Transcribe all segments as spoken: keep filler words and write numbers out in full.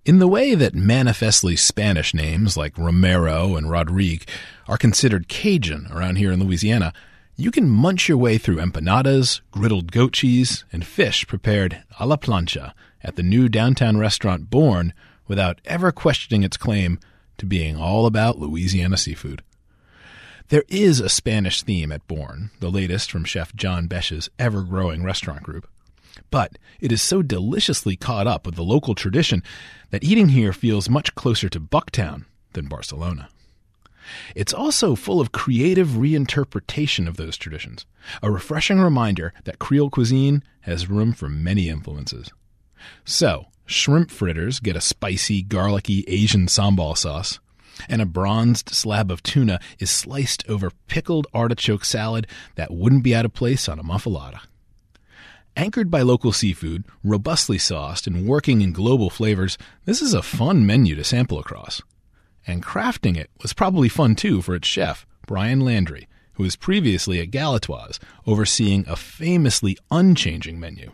In the way that manifestly Spanish names like Romero and Rodrigue are considered Cajun around here in Louisiana, you can munch your way through empanadas, griddled goat cheese, and fish prepared a la plancha at the new downtown restaurant Bourne without ever questioning its claim to being all about Louisiana seafood. There is a Spanish theme at Bourne, the latest from Chef John Besch's ever-growing restaurant group. But it is so deliciously caught up with the local tradition that eating here feels much closer to Bucktown than Barcelona. It's also full of creative reinterpretation of those traditions, a refreshing reminder that Creole cuisine has room for many influences. So, shrimp fritters get a spicy, garlicky Asian sambal sauce, and a bronzed slab of tuna is sliced over pickled artichoke salad that wouldn't be out of place on a muffalata. Anchored by local seafood, robustly sauced, and working in global flavors, this is a fun menu to sample across. And crafting it was probably fun too for its chef, Brian Landry, who was previously at Galatoire's, overseeing a famously unchanging menu.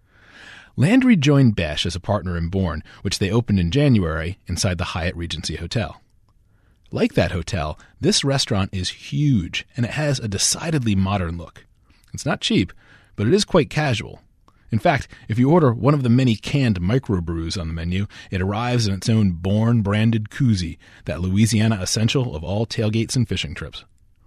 Landry joined Besch as a partner in Bourne, which they opened in January inside the Hyatt Regency Hotel. Like that hotel, this restaurant is huge, and it has a decidedly modern look. It's not cheap, but it is quite casual. In fact, if you order one of the many canned microbrews on the menu, it arrives in its own Bourne-branded koozie, that Louisiana essential of all tailgates and fishing trips.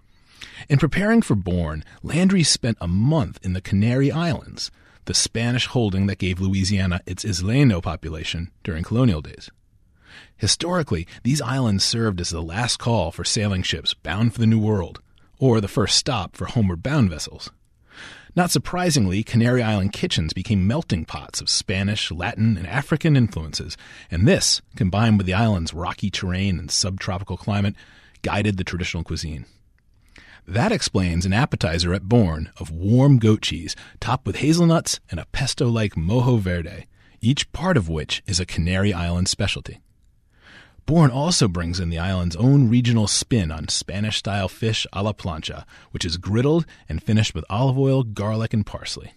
In preparing for Bourne, Landry spent a month in the Canary Islands, the Spanish holding that gave Louisiana its Isleno population during colonial days. Historically, these islands served as the last call for sailing ships bound for the New World, or the first stop for homeward-bound vessels. Not surprisingly, Canary Island kitchens became melting pots of Spanish, Latin, and African influences, and this, combined with the island's rocky terrain and subtropical climate, guided the traditional cuisine. That explains an appetizer at Bourne of warm goat cheese topped with hazelnuts and a pesto-like mojo verde, each part of which is a Canary Island specialty. Bourne also brings in the island's own regional spin on Spanish-style fish a la plancha, which is griddled and finished with olive oil, garlic, and parsley.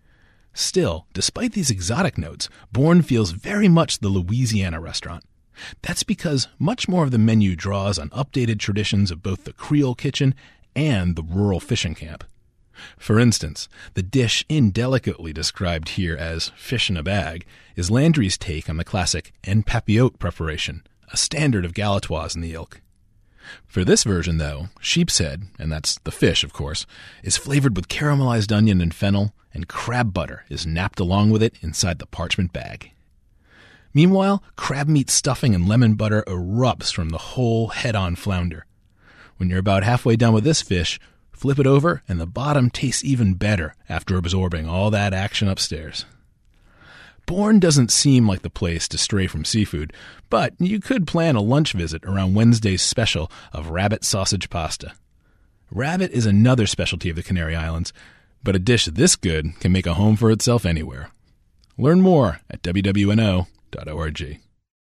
Still, despite these exotic notes, Bourne feels very much the Louisiana restaurant. That's because much more of the menu draws on updated traditions of both the Creole kitchen and the rural fishing camp. For instance, the dish indelicately described here as fish in a bag is Landry's take on the classic en papillote preparation, a standard of Galatoire's in the ilk. For this version, though, sheep's head, and that's the fish, of course, is flavored with caramelized onion and fennel, and crab butter is napped along with it inside the parchment bag. Meanwhile, crab meat stuffing and lemon butter erupts from the whole head-on flounder. When you're about halfway done with this fish, flip it over, and the bottom tastes even better after absorbing all that action upstairs. Bourne doesn't seem like the place to stray from seafood, but you could plan a lunch visit around Wednesday's special of rabbit sausage pasta. Rabbit is another specialty of the Canary Islands, but a dish this good can make a home for itself anywhere. Learn more at W W N O dot org.